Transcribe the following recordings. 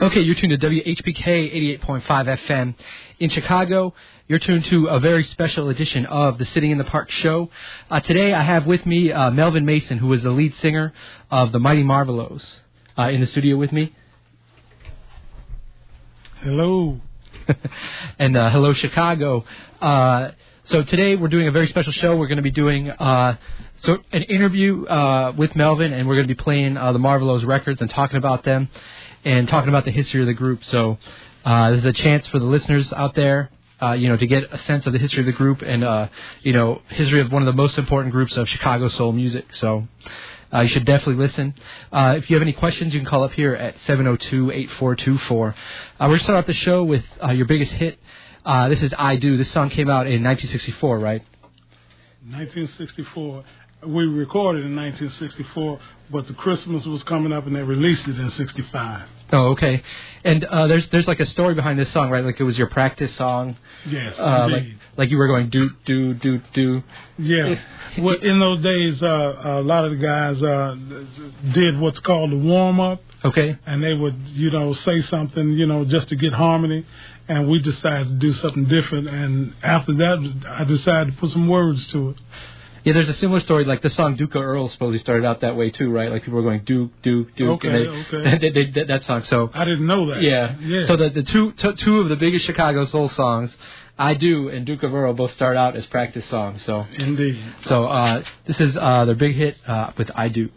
Okay, you're tuned to WHPK 88.5 FM in Chicago. You're tuned to a very special edition of the Sitting in the Park show. Today I have with me Melvin Mason, who is the lead singer of the Mighty Marvelows, in the studio with me. Hello. And hello, Chicago. So today we're doing a very special show. We're going to be doing an interview with Melvin, and we're going to be playing the Marvelows records and talking about them and talking about the history of the group. So this is a chance for the listeners out there, to get a sense of the history of the group and, history of one of the most important groups of Chicago soul music. So you should definitely listen. If you have any questions, you can call up here at 702-8424. We're going to start off the show with your biggest hit. This is I Do. This song came out in 1964, right? 1964. We recorded in 1964, but the Christmas was coming up and they released it in 65. Oh, okay. And there's like a story behind this song, right? Like it was your practice song. Yes, like you were going do do do do. Yeah. Well, in those days, a lot of the guys did what's called the warm up. Okay. And they would, say something, just to get harmony. And we decided to do something different. And after that, I decided to put some words to it. Yeah, there's a similar story. Like the song Duke of Earl supposedly started out that way too, right? Like people were going Duke, Duke, Duke. Okay. They did that song. So I didn't know that. Yeah. So the two of the biggest Chicago soul songs, I Do and Duke of Earl, both start out as practice songs. So indeed. So this is their big hit with I Do.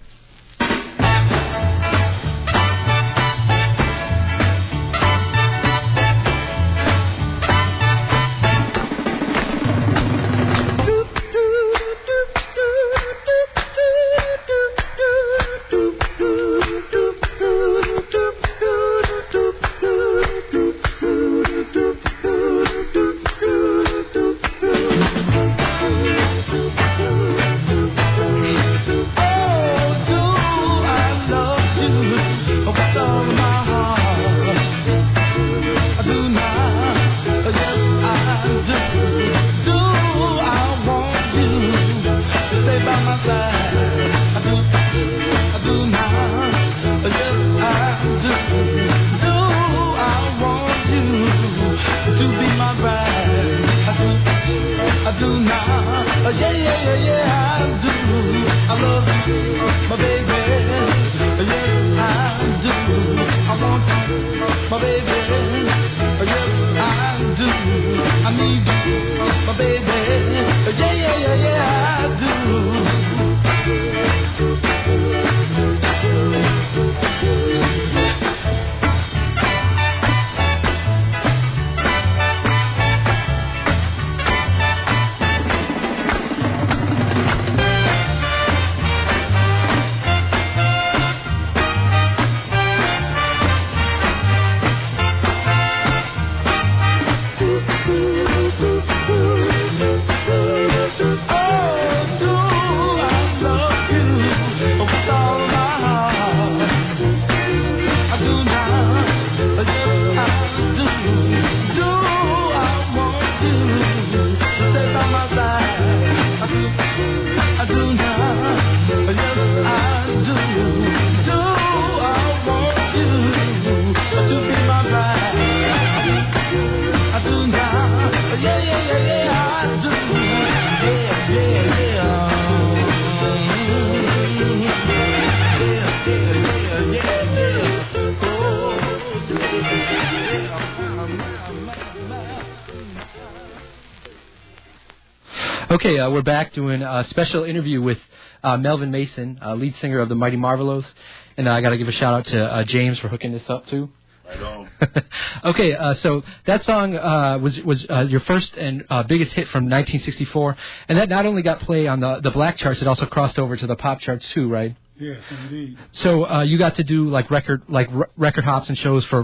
Okay, we're back doing a special interview with Melvin Mason, lead singer of the Mighty Marvelows, and I got to give a shout out to James for hooking this up too. Right on. Okay, so that song was your first and biggest hit from 1964, and that not only got play on the black charts, it also crossed over to the pop charts too, right? Yes, indeed. So you got to do like record hops and shows for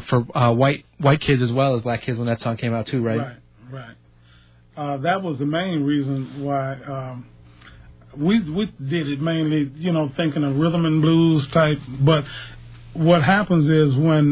white kids as well as black kids when that song came out too, right? Right. That was the main reason why we did it, mainly, thinking of rhythm and blues type. But what happens is when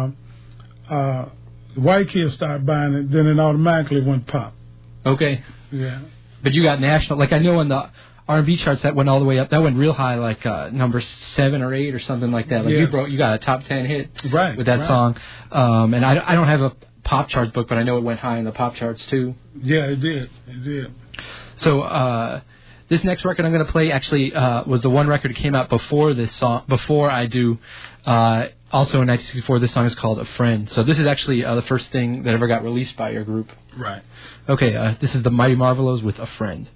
white kids start buying it, then it automatically went pop. Okay. Yeah. But you got national. Like I know R&B charts that went all the way up. That went real high, like number 7 or 8 or something like that. Like you got a top 10 hit with that song. And I don't have a pop chart book, but I know it went high in the pop charts too. Yeah, it did. So this next record I'm going to play actually was the one record that came out before this song, before I Do. Also in 1964, this song is called A Friend. So this is actually the first thing that ever got released by your group. Right. Okay, this is the Mighty Marvelows with A Friend.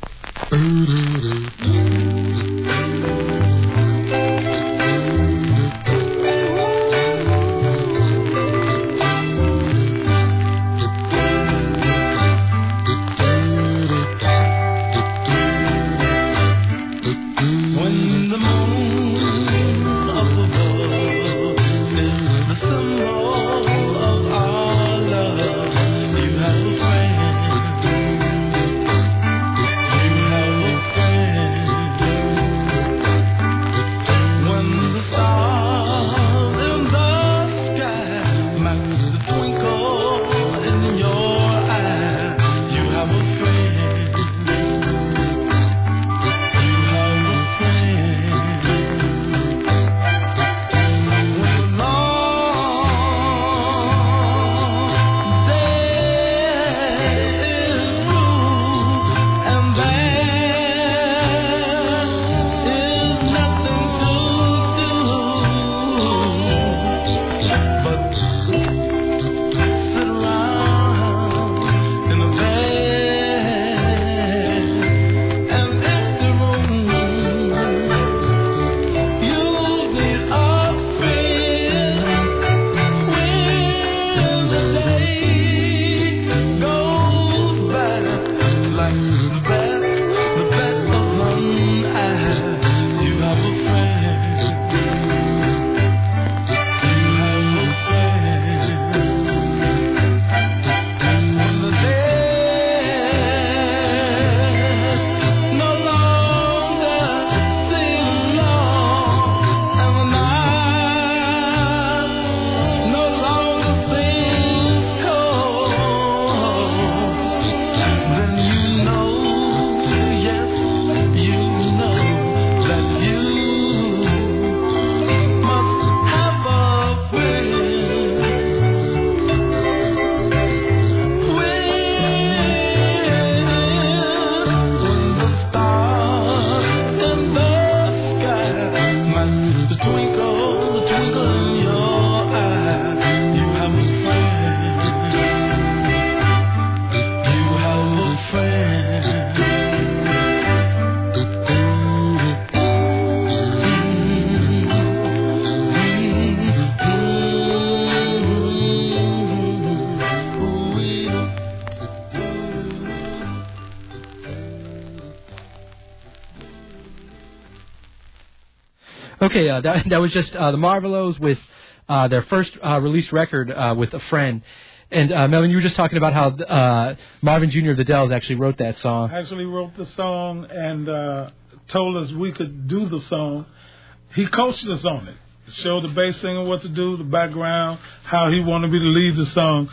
Okay, that was just the Marvelows with their first released record with A Friend. And Melvin, you were just talking about how Marvin Jr. of the Dells actually wrote that song. Actually wrote the song and told us we could do the song. He coached us on it. Showed the bass singer what to do, the background, how he wanted me to lead the song.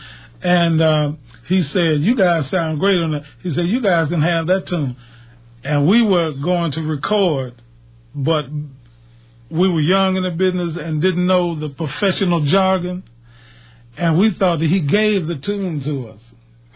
And he said, you guys sound great on that. He said, you guys can have that tune. And we were going to record, but we were young in the business and didn't know the professional jargon. And we thought that he gave the tune to us.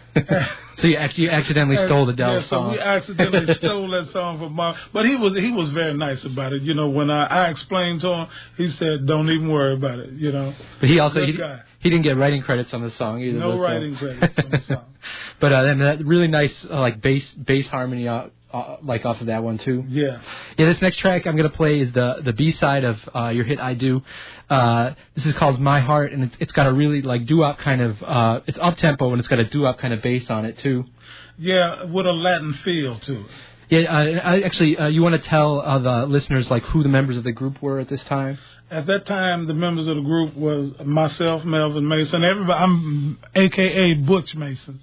So you accidentally stole the Dells song. So we accidentally stole that song from Mark. But he was very nice about it. You know, when I explained to him, he said, don't even worry about it, you know. But he also, he didn't get writing credits on the song either. No writing credits on the song. But then that really nice, like, bass harmony like off of that one too. Yeah. This next track I'm gonna play is the B-side of your hit I Do. This is called My Heart, and it's got a really like doo-wop kind of it's up tempo, and it's got a doo-wop kind of bass on it too. Yeah, with a Latin feel to it. Yeah, actually, you want to tell the listeners like who the members of the group were at this time? At that time, the members of the group was myself, Melvin Mason, everybody. I'm AKA Butch Mason,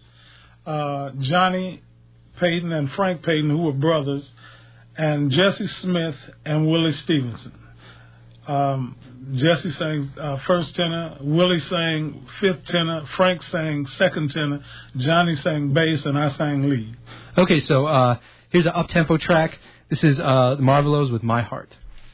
Johnny Payton and Frank Payton, who were brothers, and Jesse Smith and Willie Stevenson. Jesse sang first tenor, Willie sang fifth tenor, Frank sang second tenor, Johnny sang bass, and I sang lead. Okay, so here's an up-tempo track. This is the Marvelows with My Heart.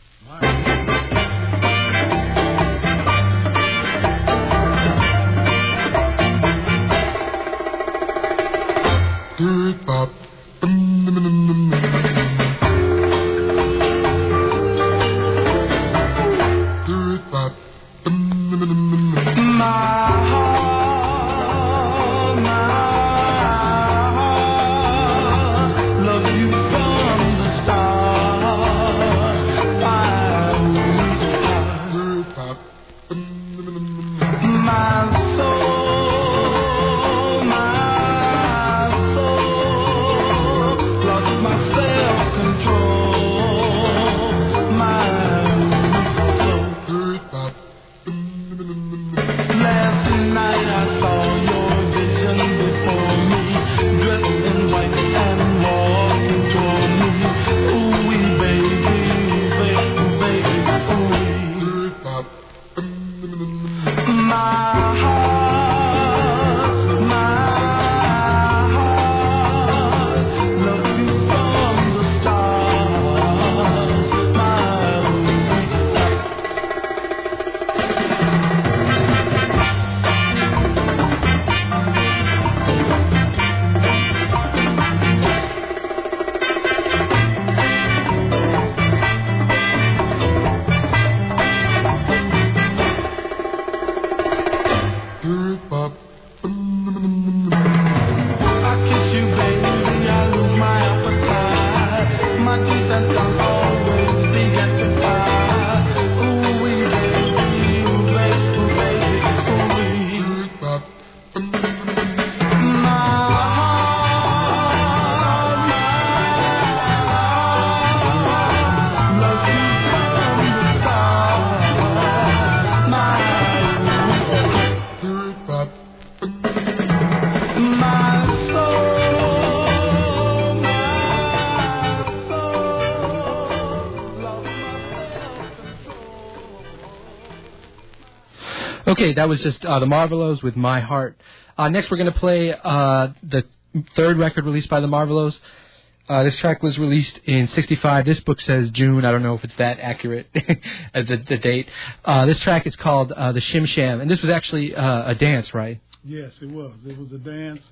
Okay, that was just the Marvelows with My Heart. Next, we're going to play the third record released by the Marvelows. This track was released in '65. This book says June. I don't know if it's that accurate as the date. This track is called the Shim Sham, and this was actually a dance, right? Yes, it was. It was a dance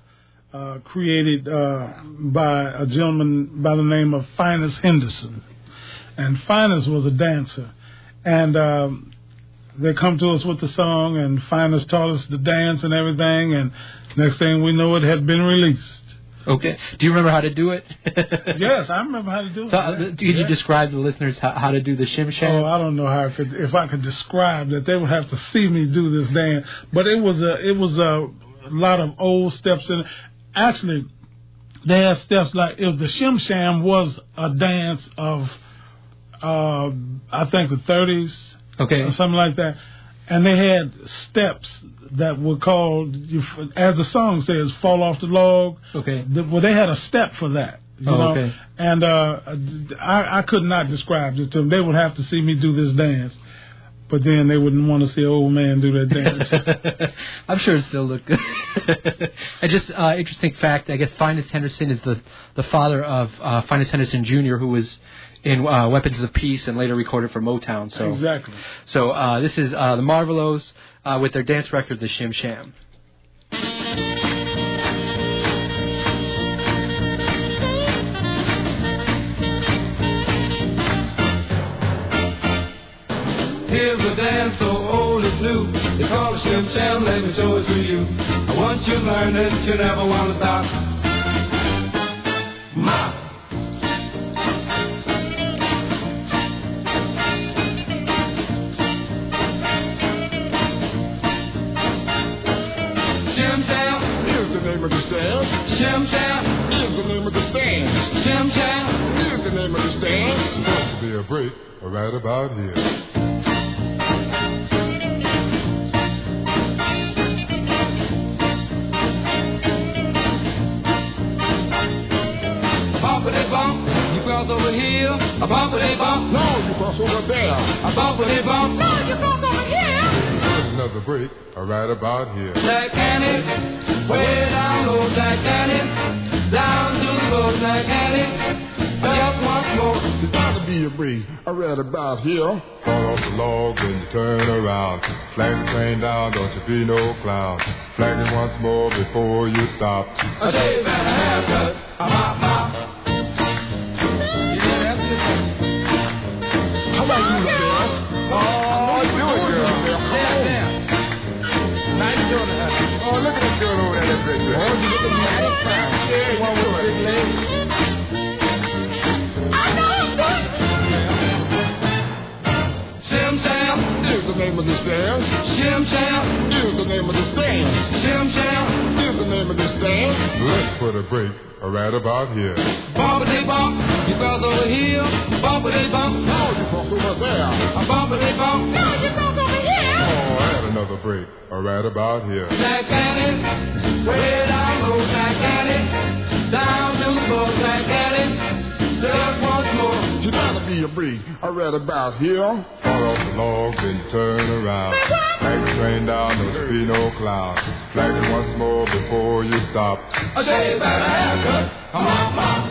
created by a gentleman by the name of Finus Henderson. And Finus was a dancer. And they come to us with the song, and Finus taught us the dance and everything, and next thing we know, it had been released. Okay. Do you remember how to do it? Yes, I remember how to do it. So, can you describe to the listeners how to do the Shim Sham? Oh, I don't know how if I could describe that. They would have to see me do this dance. But it was a lot of old steps in it. Actually, they had steps like the Shim Sham was a dance of I think the 30s. Okay. Or something like that. And they had steps that were called, as the song says, fall off the log. Okay. Well, they had a step for that. You know? Okay. And I could not describe it to them. They would have to see me do this dance. But then they wouldn't want to see an old man do that dance. I'm sure it still looked good. And just interesting fact, I guess Finus Henderson is the father of Finus Henderson Jr., who was in Weapons of Peace and later recorded for Motown. So exactly. So this is the Marvelows with their dance record, the Shim Sham. Here's a dance so old it's new. They call it Shim Sham, let me show it to you. Once you learn it, you never want to stop. Ma. Shim Sham is the name of this dance. Shim Sham Is the name of this dance. Shim Sham Is the name of this dance. Supposed to be a break right about here. Bumpity bump, you cross over here. A bumpity bump, No, you cross over there. a bumpity bump. No, you cross over here. There's another break right about here. Jack Annie, way down low, Jack Annie, down to the road, Jack Annie. Just one more. There's got to be a break right about here. Fall off the log when you turn around. Flag the train down, don't you be no clown. Flag it once more before you stop. A shave and a haircut, a mop mop. Yeah, that's it. How about you, girl? Oh, do it, girl. Yeah. Nice doing it. Oh, look at that girl over there, that big girl. Oh, you looking mighty fine. Yeah, One with big legs. Shim Sham, Here's the name of this dance. Shim Sham, Here's the name of this dance. Shim Sham, Here's the name of this dance. Let's put a break right about here. bumpity bump, you cross over here, bumpity bump, Now you cross over there. a bumpity bump, now you cross over here. Oh, and another break right about here. Jack Annie, way down low, Jack Annie, down to the floor, Jack Annie, just once more. You gotta be a break right about here. Fall off the log, then you turn around. Flag the train down, don't you be no clown. Flag it once more before you stop. A shave and a haircut, a mop mop.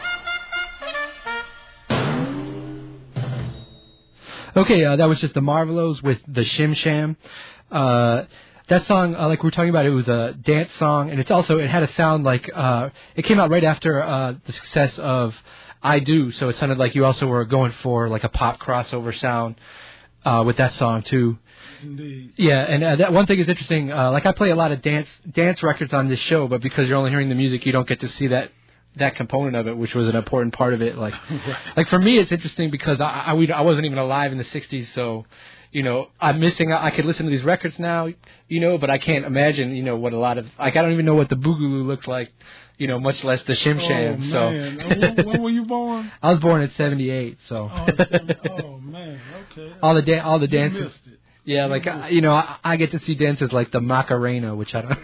Okay, that was just the Marvelos with the Shim Sham. That song, like we were talking about, it was a dance song, and it had a sound like it came out right after the success of I Do, so it sounded like you also were going for like a pop crossover sound with that song too. Indeed. Yeah, and that one thing is interesting. Like I play a lot of dance records on this show, but because you're only hearing the music, you don't get to see that component of it, which was an important part of it. Like, like for me, it's interesting because I wasn't even alive in the '60s, so I'm missing out. I could listen to these records now, but I can't imagine, what a lot of I don't even know what the Boogaloo looks like, much less the Shim Sham. Oh, man. When were you born? I was born in '78, so. Oh, man. Okay. all the You dances. missed it. Yeah, like I get to see dances like the Macarena, which I don't.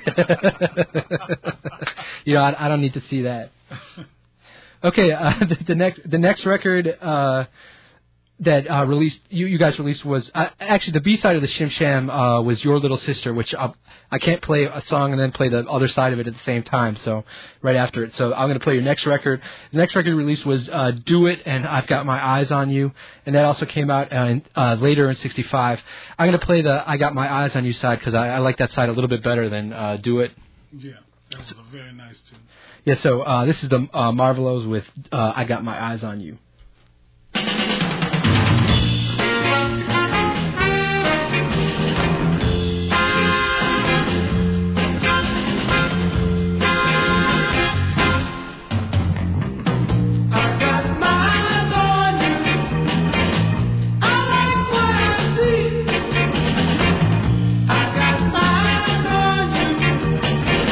I don't need to see that. Okay, the next record that released you guys released was actually the B side of the Shim Sham was Your Little Sister, which I can't play a song and then play the other side of it at the same time. So right after it, so I'm going to play your next record. The next record released was Do It and I've Got My Eyes on You, and that also came out later in '65. I'm going to play the I Got My Eyes on You side because I like that side a little bit better than Do It. Yeah, that was a very nice tune. Yeah, so this is the Marvelos with I Got My Eyes on You.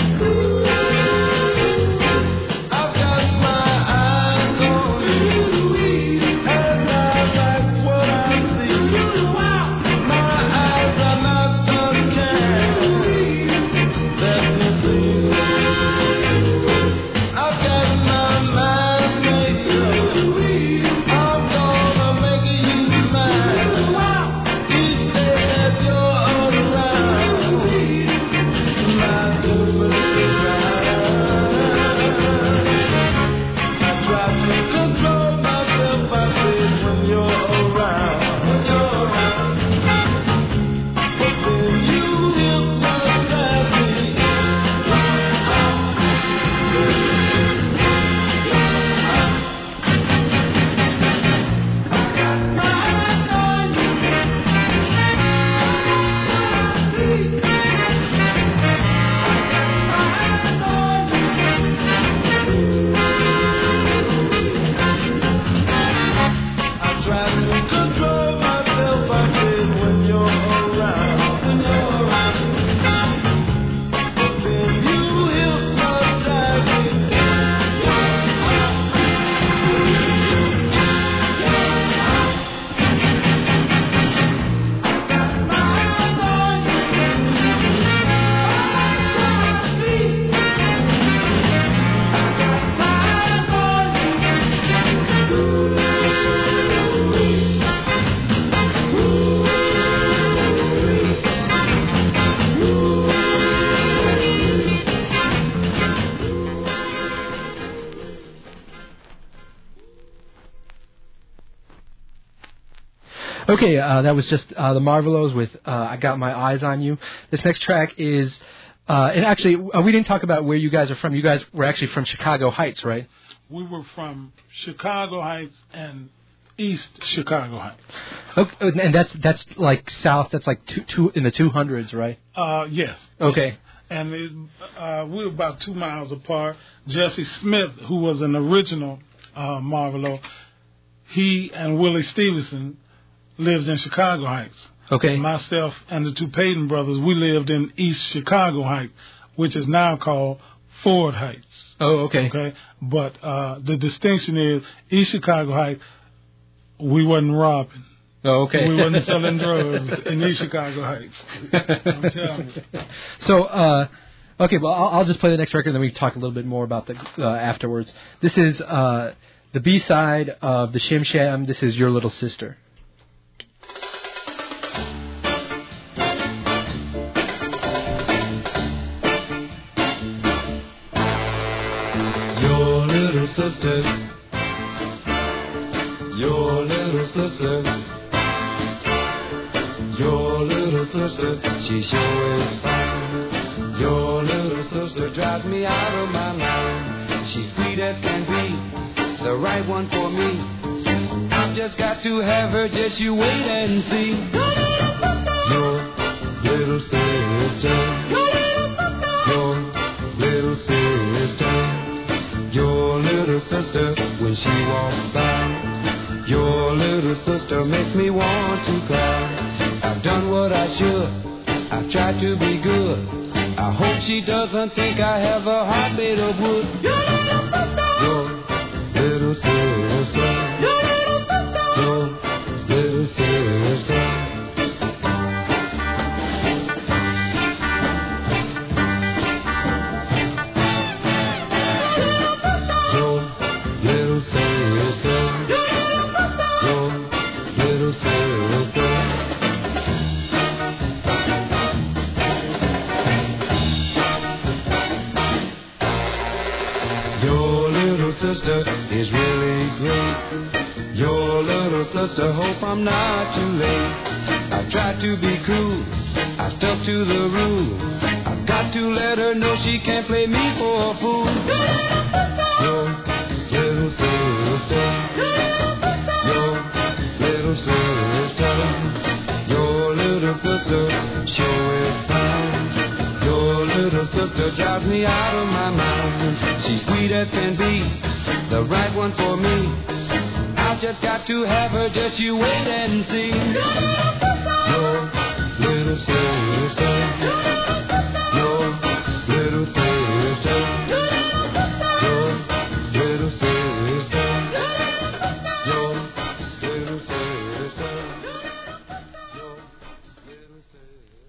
I've got my eyes on you. Okay, that was just the Marvelos with I Got My Eyes on You. This next track is, and actually, we didn't talk about where you guys are from. You guys were actually from Chicago Heights, right? We were from Chicago Heights and East Chicago Heights. Okay, and that's like south. That's like two in the 200s, right? Yes. Okay. And we were about 2 miles apart. Jesse Smith, who was an original Marvelo, he and Willie Stevenson lived in Chicago Heights. Okay. Myself and the two Payton brothers, we lived in East Chicago Heights, which is now called Ford Heights. Oh, okay. Okay. But the distinction is East Chicago Heights, we wasn't robbing. Oh, okay. We wasn't selling drugs in East Chicago Heights. I'm telling you. So, okay, well, I'll just play the next record, and then we can talk a little bit more about the afterwards. This is the B-side of the Shim Sham. This is Your Little Sister. Your little sister, your little sister, your little sister, she sure is fine. Your little sister drives me out of my mind. She's sweet as can be, the right one for me. I've just got to have her, just you wait and see. Your little sister, your little sister, your little sister, when she walks by, your little sister makes me want to cry. I've done what I should, I've tried to be good. I hope she doesn't think I have a heart made of wood. Your little sister, your little sister. Is really great. Your little sister, hope I'm not too late. I've tried to be cool, I stuck to the rule. I've got to let her know she can't play me for a fool. Your little sister, your little sister, your little sister, sure is fine. Your little sister drives me out of my mind. She's sweet as can be, the right one for me. I've just got to have her, just you wait and see. Your little sister, your little sister, your little sister, your little sister, your little sister.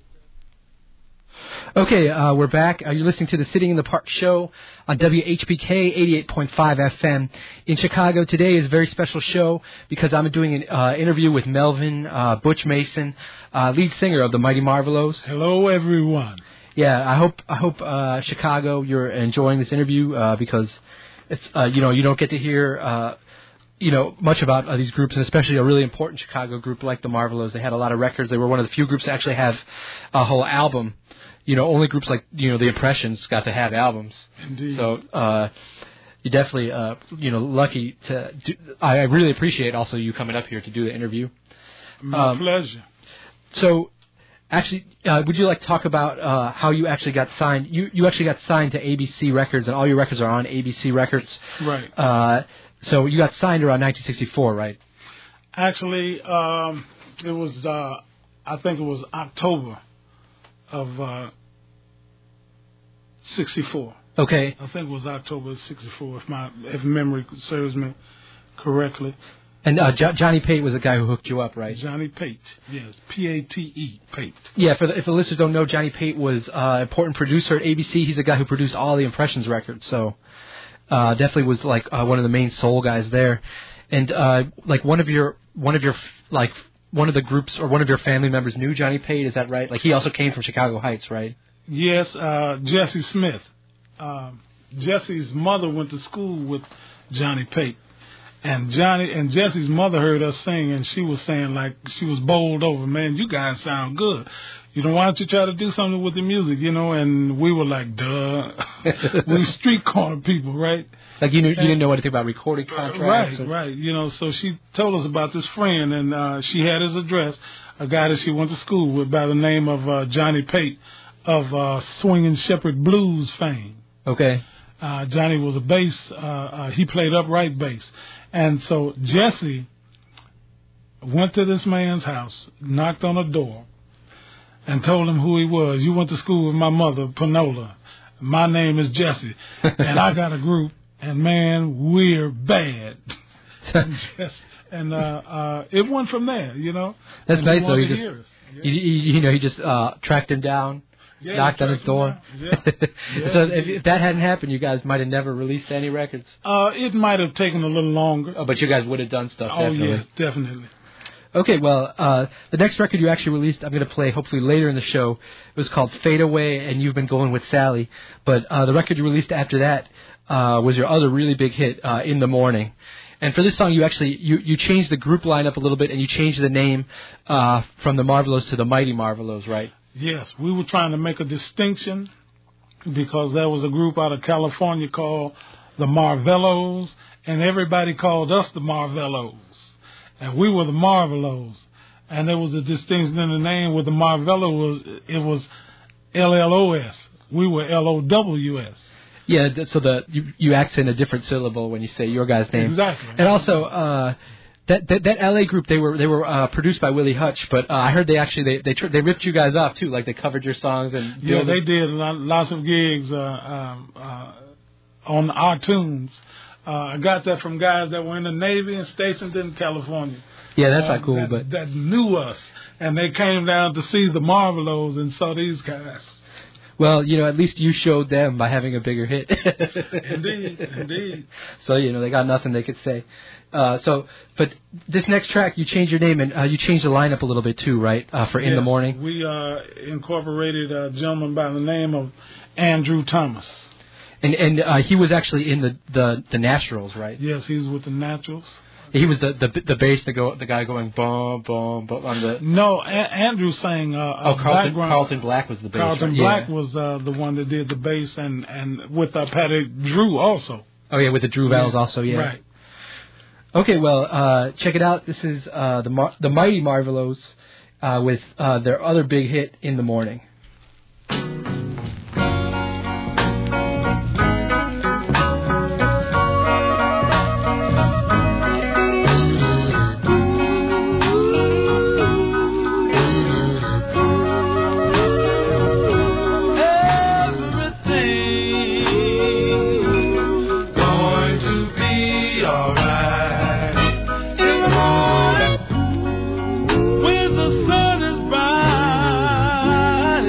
Okay, we're back. You're listening to the Sitting in the Park show on WHBK 88.5 FM in Chicago. Today is a very special show because I'm doing an interview with Melvin Butch Mason, lead singer of the Mighty Marvelos. Hello, everyone. Yeah, I hope Chicago, you're enjoying this interview because it's you don't get to hear much about these groups, and especially a really important Chicago group like the Marvelos. They had a lot of records. They were one of the few groups to actually have a whole album. Only groups like, the Impressions got to have albums. Indeed. So, you're definitely, lucky to do. I really appreciate also you coming up here to do the interview. My pleasure. So, actually, would you like to talk about how you actually got signed? You actually got signed to ABC Records, and all your records are on ABC Records. Right. So you got signed around 1964, right? Actually, it was, I think it was October of 64. Okay. I think it was October of 64, if memory serves me correctly. And Johnny Pate was the guy who hooked you up, right? Johnny Pate, yes, P-A-T-E, Pate. Yeah, if the listeners don't know, Johnny Pate was an important producer at ABC. He's the guy who produced all the Impressions records, so definitely was like one of the main soul guys there. And like one of the groups or one of your family members knew Johnny Pate, is that right? Like he also came from Chicago Heights, right? Yes, Jesse Smith. Jesse's mother went to school with Johnny Pate, And Johnny and Jesse's mother heard us sing, and she was saying, like, she was bowled over, man, you guys sound good. You know, why don't you try to do something with the music, you know? And we were like, duh. We street corner people, right? Like you didn't know anything about recording contracts? Right. You know, so she told us about this friend, and she had his address, a guy that she went to school with by the name of Johnny Pate of Swingin' Shepherd Blues fame. Okay. Johnny was a bass. He played upright bass. And so Jesse went to this man's house, knocked on the door, and told him who he was. You went to school with my mother, Panola. My name is Jesse, and I got a group, and, man, we're bad. And it went from there, you know. That's nice, though. He just tracked him down. Yeah, knocked on his door. Yeah. So if that hadn't happened, you guys might have never released any records. It might have taken a little longer. Oh, but you guys would have done stuff. Definitely. Oh, yes, definitely. Okay, well, the next record you actually released, I'm going to play hopefully later in the show. It was called Fade Away, and you've been going with Sally. But the record you released after that was your other really big hit, In the Morning. And for this song, you actually you changed the group lineup a little bit, and you changed the name from the Marvelos to the Mighty Marvelos, right? Yes, we were trying to make a distinction because there was a group out of California called the Marvelos, and everybody called us the Marvelos, and we were the Marvelos. And there was a distinction in the name with the Marvelo it was LLOS. We were LOWS. Yeah, so you accent a different syllable when you say your guy's name. Exactly. And also that LA group, they were produced by Willie Hutch, but I heard they ripped you guys off too, like they covered your songs and they did lots of gigs on our tunes. I got that from guys that were in the Navy and stationed in California. Yeah, that's not cool, but that knew us, and they came down to see the Marvelos and saw these guys. Well, at least you showed them by having a bigger hit. Indeed. So, they got nothing they could say. But this next track, you changed your name, and you changed the lineup a little bit too, right, for In the Morning? We incorporated a gentleman by the name of Andrew Thomas. And he was actually in the Naturals, right? Yes, he was with the Naturals. He was the bass, the guy going boom, boom, boom on the... No, Andrew sang Carlton Black was the bass. Carlton Black was the one that did the bass, and with Patty Drew also. Oh, yeah, with the Drew Valves also, yeah. Right. Okay, well, check it out. This is the Mighty Marvelos with their other big hit, In the Morning. When the sun is bright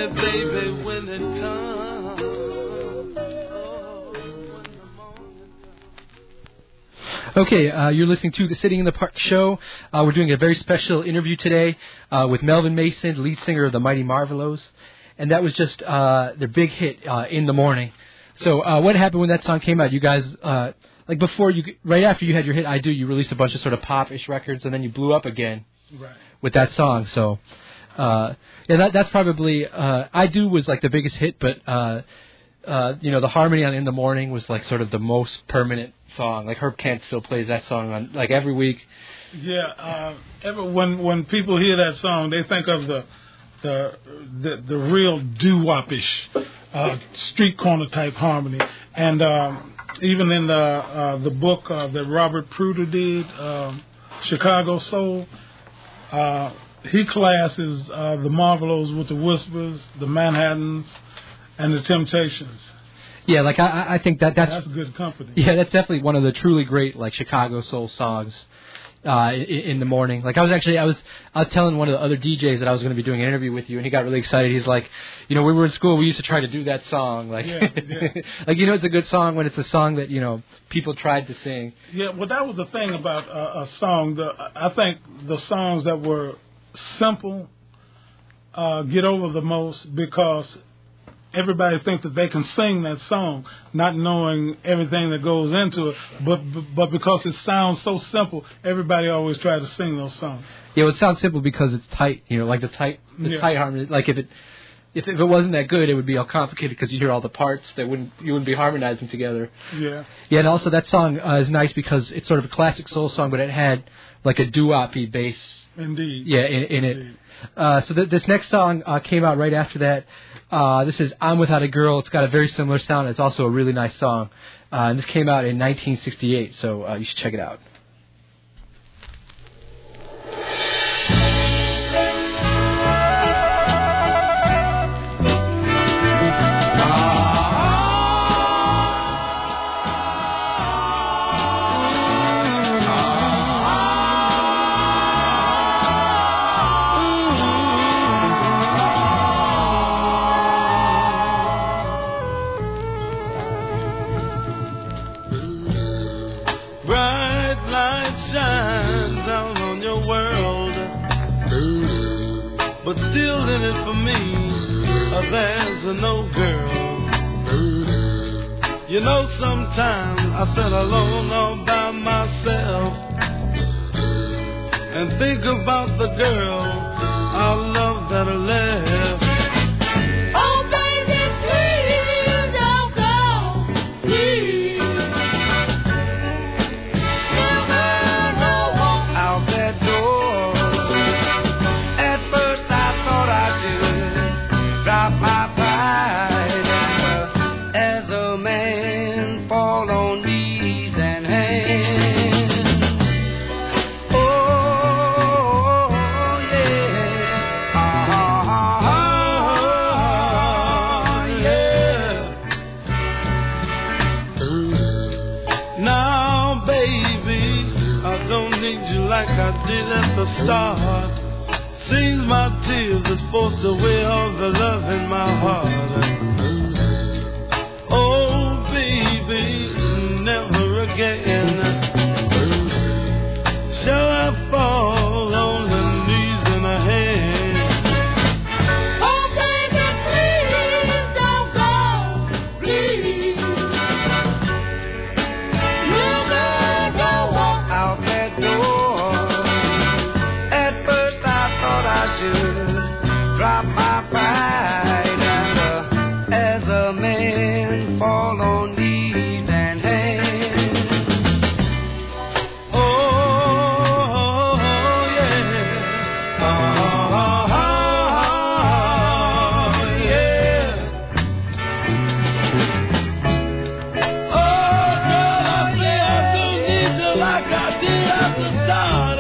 me, baby, when it comes. Okay, you're listening to the Sitting in the Park show. We're doing a very special interview today with Melvin Mason, lead singer of the Mighty Marvelows. And that was just their big hit, In the Morning. So what happened when that song came out? You guys, like before, right after you had your hit, I Do, you released a bunch of sort of pop-ish records, and then you blew up again with that song. So, yeah, that's probably, I Do was like the biggest hit, but, you know, the harmony on In the Morning was like sort of the most permanent song. Like Herb Kent still plays that song on like every week. Yeah, when people hear that song, they think of the real doo-wop-ish street corner type harmony. And even in the book that Robert Pruder did, Chicago Soul, he classes the Marvelows with the Whispers, the Manhattans, and the Temptations. Yeah, like I think that's good company. Yeah, that's definitely one of the truly great like Chicago soul songs. In the morning, like I was telling one of the other DJs that I was going to be doing an interview with you, and he got really excited. He's like, you know, when we were in school, we used to try to do that song, like, yeah. Like, you know, it's a good song when it's a song that, you know, people tried to sing. Yeah, well, that was the thing about a song. I think the songs that were simple get over the most because everybody thinks that they can sing that song, not knowing everything that goes into it. But because it sounds so simple, everybody always tries to sing those songs. Yeah, well, it sounds simple because it's tight. You know, like the tight harmony. Like if it wasn't that good, it would be all complicated because you hear all the parts that you wouldn't be harmonizing together. Yeah. Yeah, and also that song is nice because it's sort of a classic soul song, but it had like a doo-wop-y bass. Indeed. Yeah, in it. So this next song came out right after that. This is I'm Without a Girl. It's got a very similar sound. It's also a really nice song. And this came out in 1968, so you should check it out. But still in it for me, there's no girl. You know, sometimes I sit alone all by myself and think about the girl I love that I left. Oh, baby, please don't go, please. Never walk out that door. My pride as a man fall on knees and hands. Oh yeah, yeah. Now, baby, I don't need you like I did at the start. Seems my tears has forced away all the love in my heart. Oh, baby, never again shall I fall on the knees and a hand. Oh, baby, please don't go, please. Never walk out that door. Drop my pride and as a man fall on knees and hands. Oh yeah, yeah. Oh girl, I say I don't need you like I did at the start.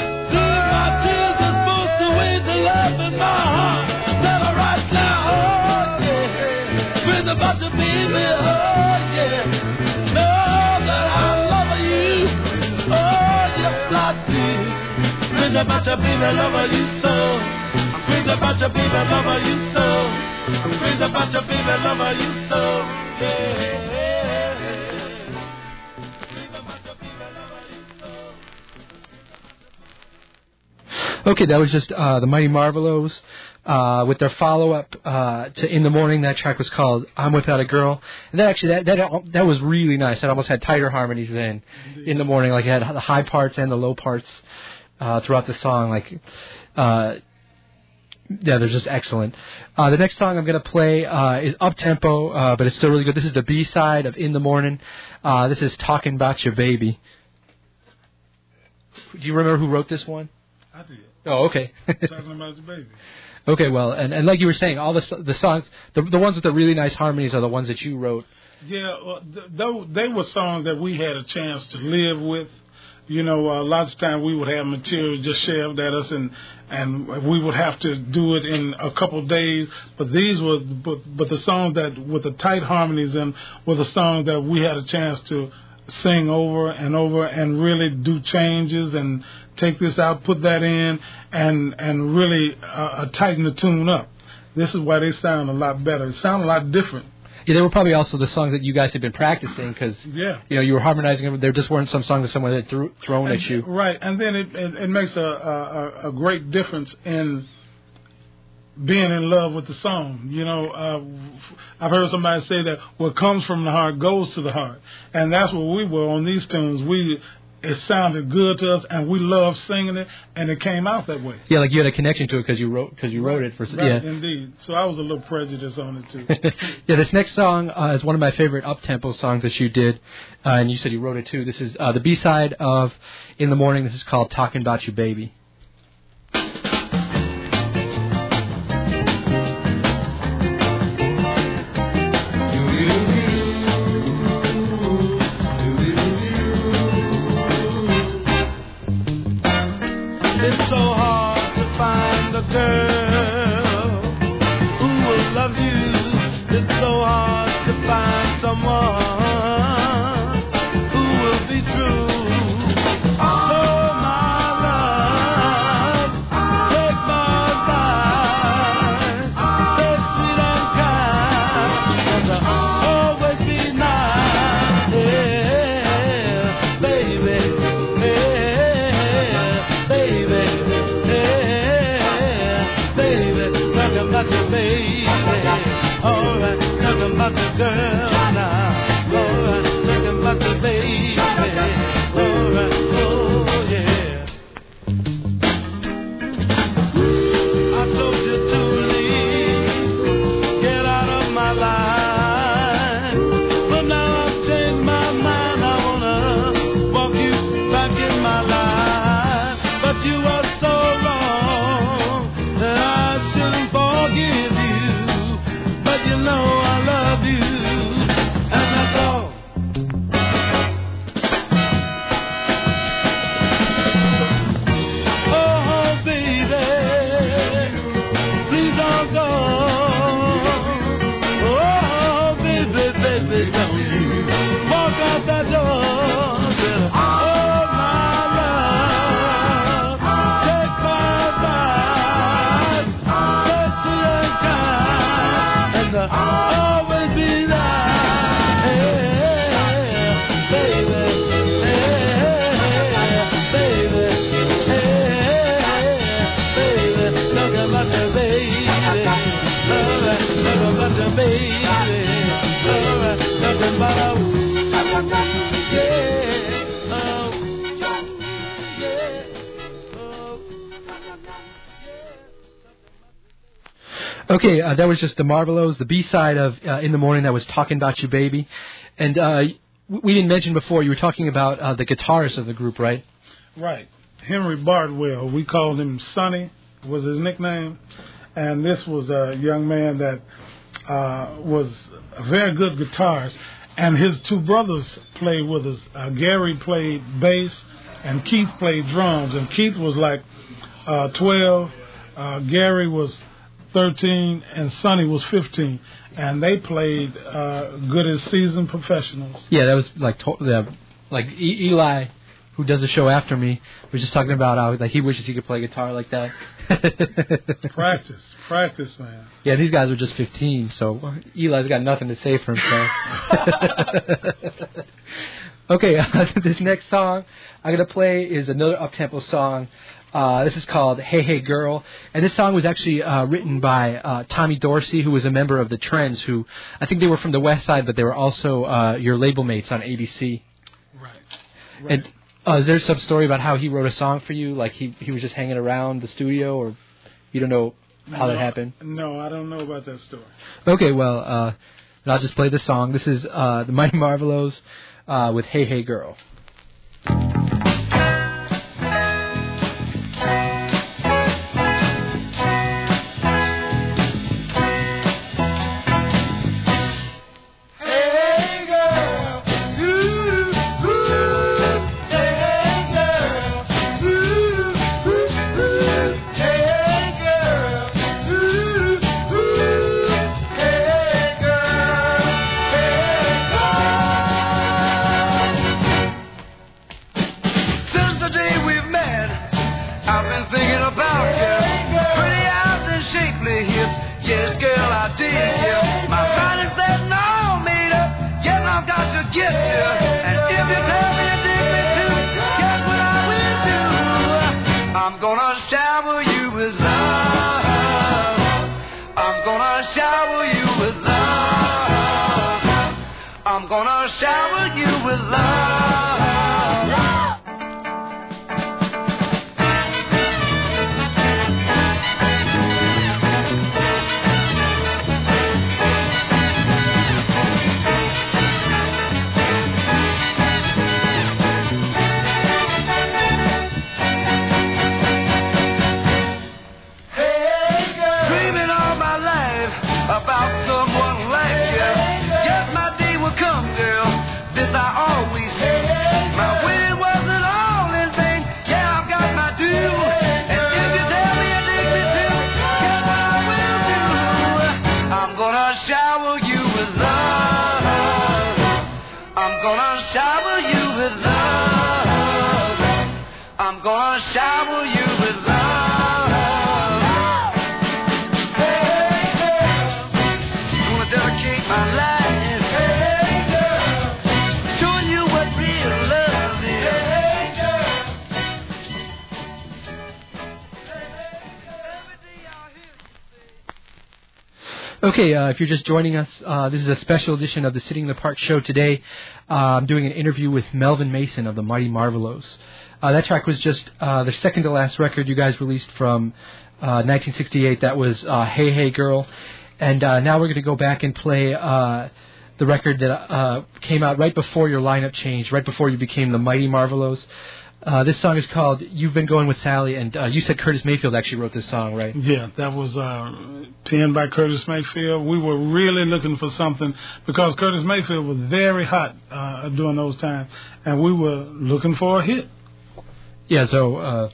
About to be with her, yeah. Know that I love you, oh yes I do. With about to be the lover you so, with about to be the lover you so. I'm crazy about your baby, I love you so. Yeah. Okay, that was just the Mighty Marvelos with their follow-up to In the Morning. That track was called I'm Without a Girl. And that was really nice. It almost had tighter harmonies than In the Morning. Like, it had the high parts and the low parts throughout the song. Like, yeah, they're just excellent. The next song I'm going to play is up-tempo, but it's still really good. This is the B-side of In the Morning. This is Talking About Your Baby. Do you remember who wrote this one? I did. Oh, okay. Talking about your baby. Okay, well, and like you were saying, all the songs, the ones with the really nice harmonies are the ones that you wrote. Yeah, well, they were songs that we had a chance to live with. You know, lots of times we would have material just shoved at us, and we would have to do it in a couple of days. But these were, but the songs that with the tight harmonies in were the songs that we had a chance to sing over and really do changes and take this out, put that in, and really tighten the tune up. This is why they sound a lot better. It sound a lot different. Yeah, they were probably also the songs that you guys had been practicing because you were harmonizing them. There just weren't some songs that someone had thrown at you. Right, and then it makes a great difference in being in love with the song. You know, I've heard somebody say that what comes from the heart goes to the heart, and that's what we were on these tunes. It sounded good to us, and we loved singing it, and it came out that way. Yeah, like you had a connection to it because you wrote it for. Right, yeah, indeed. So I was a little prejudiced on it too. Yeah, this next song is one of my favorite up-tempo songs that you did, and you said you wrote it too. This is the B-side of In the Morning. This is called Talking About You, Baby. Okay, that was just the Marvelos, the B-side of In the Morning. That was Talking About You, Baby. And we didn't mention before, you were talking about the guitarist of the group, right? Right. Henry Bardwell. We called him Sonny, was his nickname. And this was a young man that was a very good guitarist. And his two brothers played with us. Gary played bass, and Keith played drums. And Keith was like 12. Gary was 13, and Sonny was 15, and they played good as seasoned professionals. Yeah, that was like Eli who does the show after me, was just talking about how like he wishes he could play guitar like that. Practice, man. Yeah, these guys were just 15, so Eli's got nothing to say for himself. Okay, this next song I'm going to play is another up-tempo song. This is called Hey Hey Girl, and this song was actually written by Tommy Dorsey, who was a member of the Trends, who I think they were from the West Side, but they were also your label mates on ABC. Right. And is there some story about how he wrote a song for you? Like he was just hanging around the studio, or you don't know how that happened? No, I don't know about that story. Okay, well, I'll just play the song. This is the Mighty Marvelows with Hey Hey Girl. Okay, if you're just joining us, this is a special edition of the Sitting in the Park show today. I'm doing an interview with Melvin Mason of the Mighty Marvelows. That track was just the second to last record you guys released from 1968. That was Hey Hey Girl. And now we're going to go back and play the record that came out right before your lineup changed, right before you became the Mighty Marvelows. This song is called You've Been Going with Sally, and you said Curtis Mayfield actually wrote this song, right? Yeah, that was penned by Curtis Mayfield. We were really looking for something because Curtis Mayfield was very hot during those times, and we were looking for a hit. Yeah, so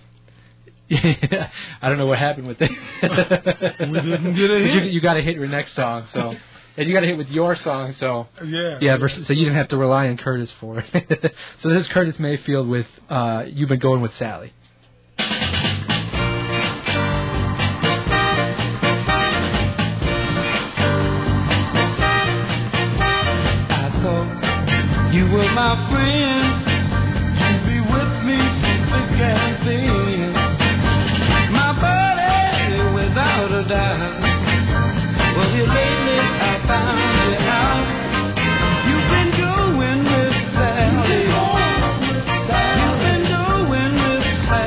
I don't know what happened with it. We didn't get a hit. You got to hit your next song, so... And you got to hit with your song, so yeah. So you didn't have to rely on Curtis for it. So this is Curtis Mayfield with You've Been Going with Sally. I thought you were my friend. You'd be with me through thick and thin. My buddy, without a doubt. Well, here lately I found you out. You've been going with Sally. You've been going with Sally.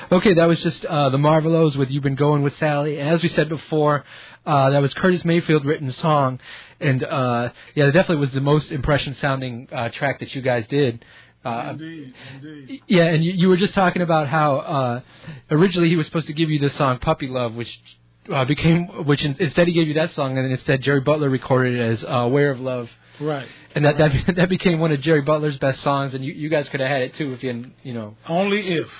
Okay, that was just the Marvelos with "You've Been Going with Sally." And as we said before, that was Curtis Mayfield written song, and yeah, it definitely was the most impression-sounding track that you guys did. Indeed. Yeah, and you were just talking about how originally he was supposed to give you the song "Puppy Love," which instead he gave you that song, and then instead Jerry Butler recorded it as "Aware of Love." Right. And that became one of Jerry Butler's best songs, and you guys could have had it too if you know. Only if.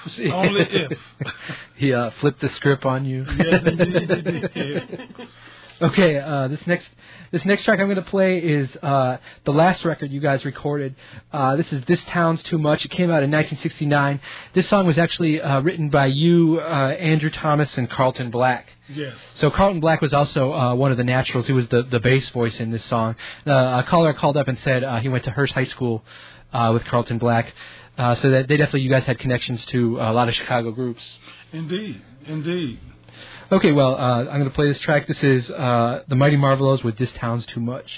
He flipped the script on you. Yes, indeed he did. Okay, this next track I'm going to play is the last record you guys recorded. This is "This Town's Too Much." It came out in 1969. This song was actually written by you, Andrew Thomas, and Carlton Black. Yes. So Carlton Black was also one of the naturals. He was the bass voice in this song. A caller called up and said he went to Hearst High School with Carlton Black. So that you guys had connections to a lot of Chicago groups. Indeed. Okay, well, I'm going to play this track. This is the Mighty Marvelos with "This Town's Too Much."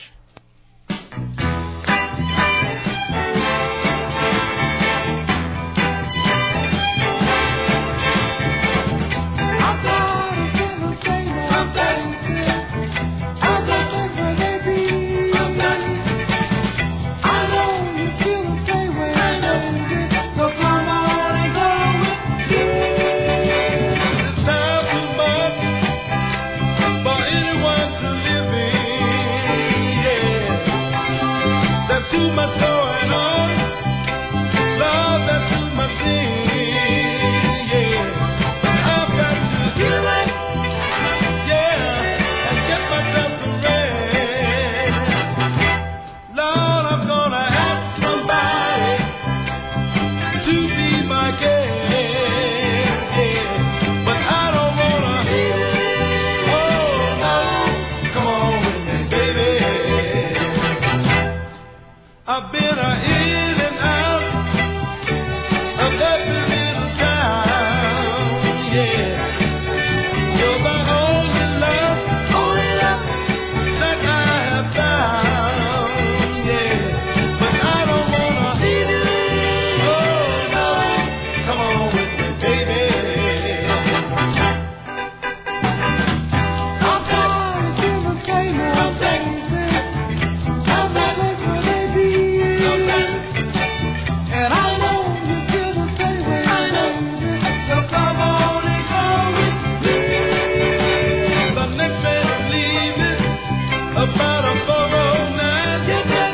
Too much going on, love, there's too much thing, yeah. I've got to heal it, yeah, and get myself to rest. Lord, I'm gonna have somebody to be my guest, yeah. But I don't wanna, oh no, come on with me, baby. I've been in and out of every little town, yeah. You're the only love that I have found, yeah. But I don't wanna, oh no, come on with me, baby. I'm tired of the same old thing. And I know you feel the same way. I know. So come on and go with me. The next man is leaving about a 409. Yes, yes.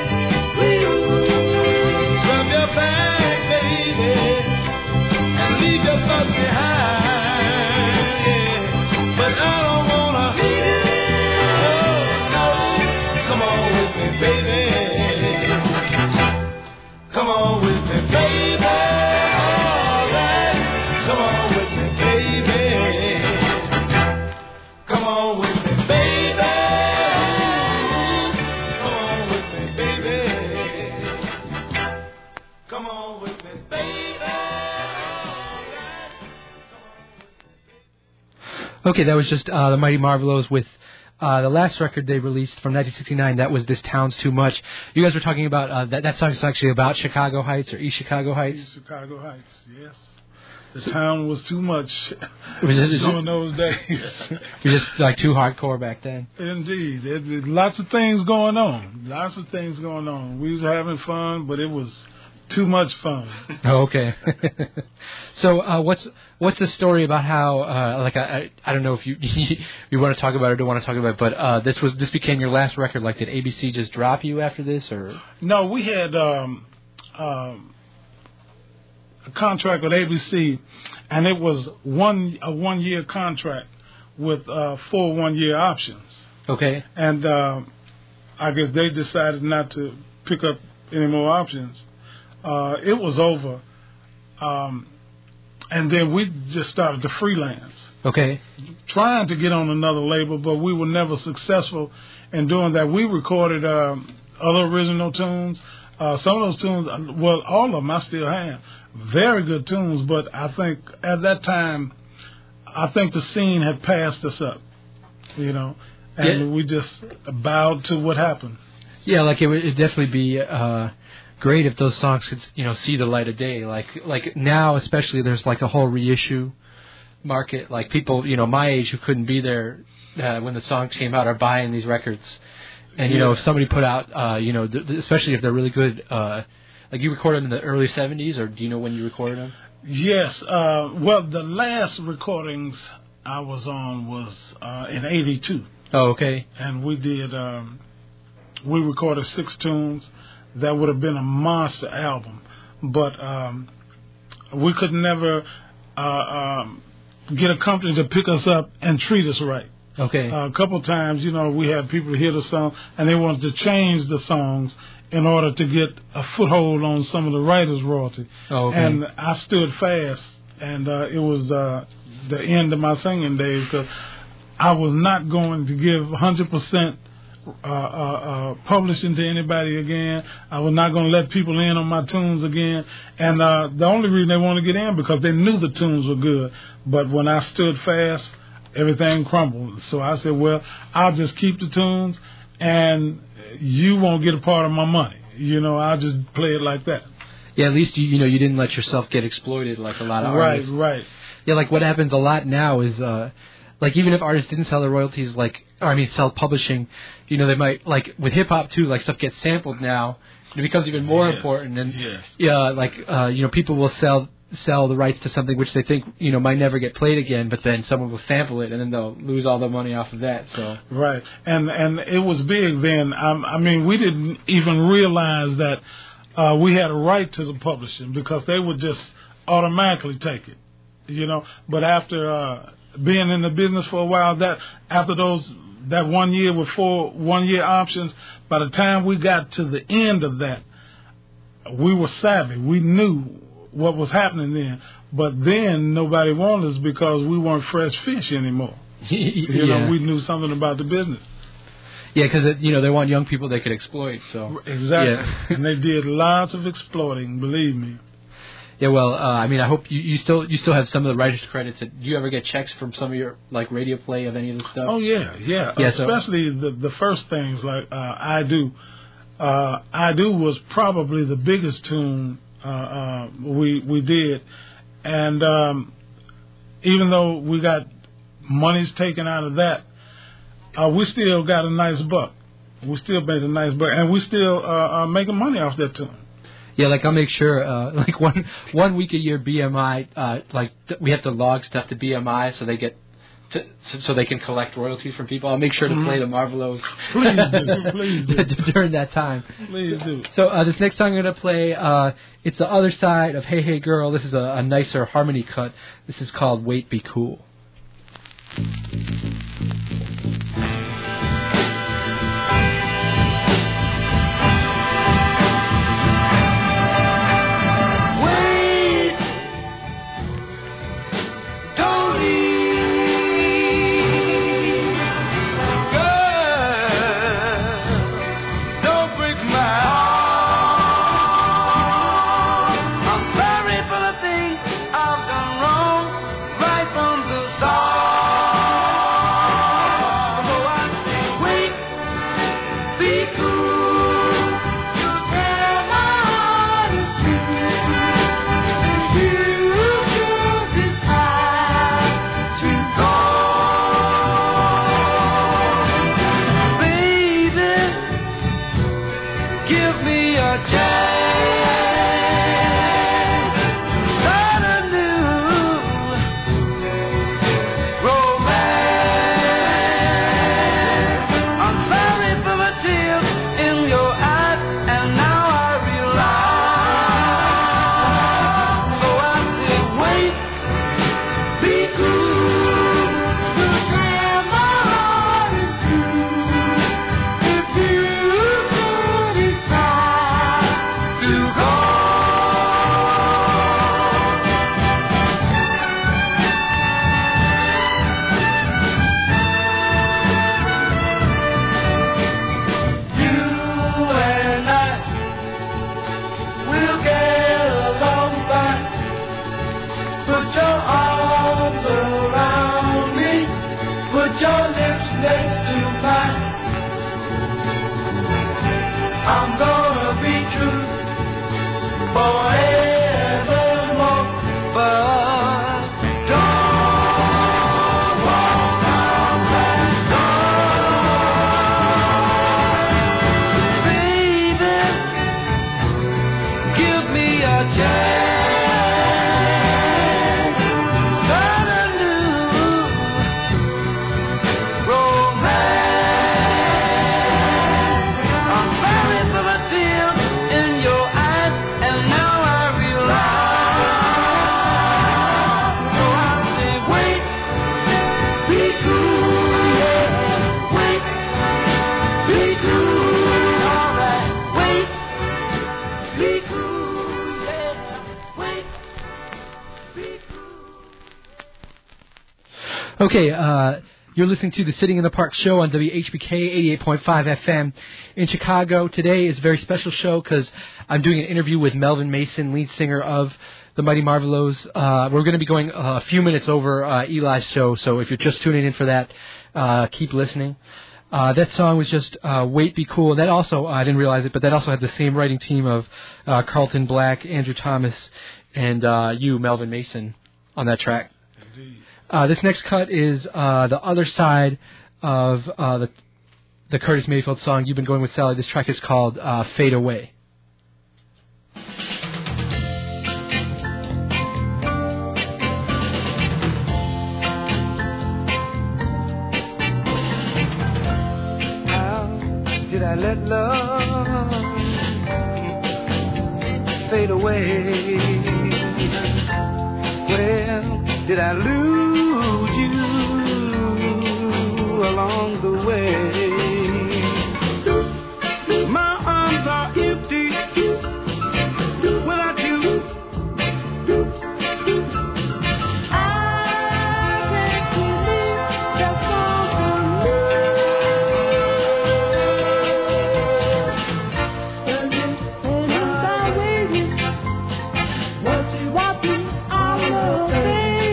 Grab your bag, baby, and leave your thoughts behind. Yeah. But I don't wanna. Oh no, come on with me, baby. Come on with me, baby. All right. Come on with me, baby. Come on with me, baby. Come on with me, baby. Come on with me, baby. Okay, that was just the Mighty Marvelos with the last record they released from 1969. That was "This Town's Too Much." You guys were talking about that song is actually about Chicago Heights or East Chicago Heights. East Chicago Heights, yes. The town was too much It was just, during those days. it was just like too hardcore back then. Indeed. There was lots of things going on. We was having fun, but it was too much fun. Oh, okay. So what's the story about how I don't know if you you want to talk about it or don't want to talk about it, but this became your last record. Like, did ABC just drop you after this, or? No, we had a contract with ABC, and it was a 1 year contract with 4 1-year options. Okay. And I guess they decided not to pick up any more options. It was over. And then we just started to freelance. Okay. Trying to get on another label, but we were never successful in doing that. We recorded other original tunes. Some of those tunes, well, all of them I still have. Very good tunes, but I think at that time, the scene had passed us up, and we just bowed to what happened. Yeah, like it would definitely be great if those songs could, see the light of day. Like now, especially, there's like a whole reissue market. Like people, my age who couldn't be there when the songs came out are buying these records. And if somebody put out, especially if they're really good, like you recorded them in the early '70s, or do you know when you recorded them? Yes. Well, the last recordings I was on was in '82. Oh, okay. And we did. We recorded 6 tunes. That would have been a monster album, but we could never get a company to pick us up and treat us right. Okay. A couple times, we had people hear the song and they wanted to change the songs in order to get a foothold on some of the writers' royalty. Oh, okay. And I stood fast, and it was the end of my singing days, because I was not going to give 100% publishing to anybody again. I was not going to let people in on my tunes again. And the only reason they wanted to get in because they knew the tunes were good. But when I stood fast, everything crumbled. So I said, well, I'll just keep the tunes, and you won't get a part of my money. I'll just play it like that. Yeah, at least you didn't let yourself get exploited like a lot of artists. Right. Yeah, like what happens a lot now is like even if artists didn't sell their royalties, sell publishing, they might, like with hip hop too, like stuff gets sampled now. It becomes even more important, and people will sell the rights to something which they think might never get played again, but then someone will sample it and then they'll lose all the money off of that. So right, and it was big then. I mean, we didn't even realize that we had a right to the publishing because they would just automatically take it, But after being in the business for a while, that after that 1 year with 4 1-year options, by the time we got to the end of that, we were savvy. We knew what was happening then, but then nobody wanted us because we weren't fresh fish anymore. We knew something about the business. Yeah, because they want young people they could exploit. So exactly, yeah. And they did lots of exploiting. Believe me. Yeah, well, I hope you still have some of the writers' credits. Do you ever get checks from some of your radio play of any of this stuff? Oh yeah. Especially the first things like I Do. I Do was probably the biggest tune we did, and even though we got monies taken out of that, we still got a nice buck. We still made a nice buck, and we still making money off that tune. Yeah, I'll make sure, one week a year BMI, we have to log stuff to BMI so they get so they can collect royalties from people. I'll make sure to play the Marvelos. Please do. During that time. Please do. So this next song I'm going to play, it's the other side of Hey Hey Girl. This is a nicer harmony cut. This is called Wait Be Cool. To Okay, you're listening to the Sitting in the Park show on WHBK 88.5 FM in Chicago. Today is a very special show because I'm doing an interview with Melvin Mason, lead singer of the Mighty Marvelows. We're going to be going a few minutes over Eli's show, so if you're just tuning in for that, keep listening. That song was just Wait Be Cool. And that also, I didn't realize it, but that also had the same writing team of Carlton Black, Andrew Thomas, and you, Melvin Mason, on that track. Indeed. This next cut is the other side of the Curtis Mayfield song, You've Been Going with Sally. This track is called Fade Away. How did I let love fade away? Well, did I lose you along the way? My arms are empty without you. I can't believe that's all for me. And if I'm waiting, what's he watching? I love it.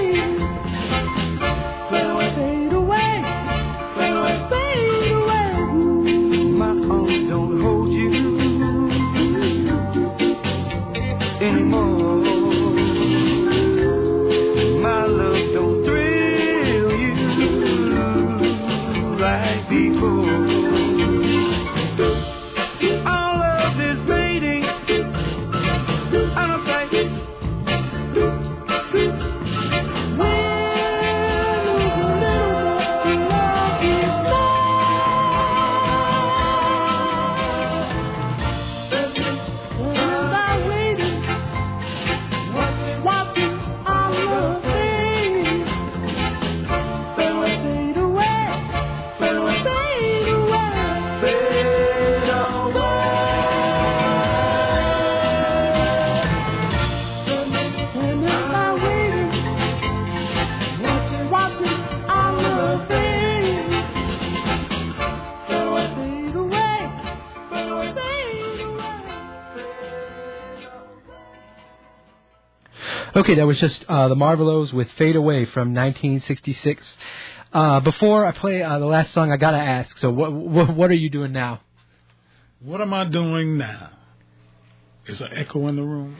Okay, that was just the Marvelows with Fade Away from 1966. Before I play the last song, I got to ask, so what are you doing now? What am I doing now? Is an echo in the room?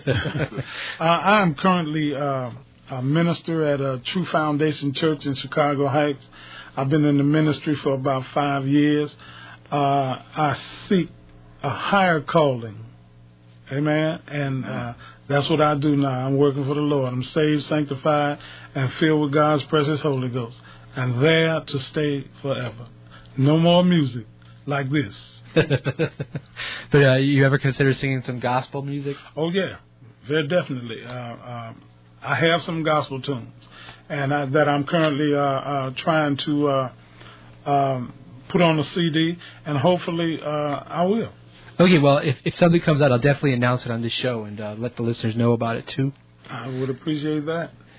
I am currently a minister at a True Foundation Church in Chicago Heights. I've been in the ministry for about 5 years. I seek a higher calling. Amen. And that's what I do now. I'm working for the Lord. I'm saved, sanctified, and filled with God's precious Holy Ghost. And there to stay forever. No more music like this. But you ever consider singing some gospel music? Oh, yeah. Very definitely. I have some gospel tunes and that I'm currently trying to put on a CD, and hopefully I will. Okay, well, if something comes out, I'll definitely announce it on this show and let the listeners know about it, too. I would appreciate that.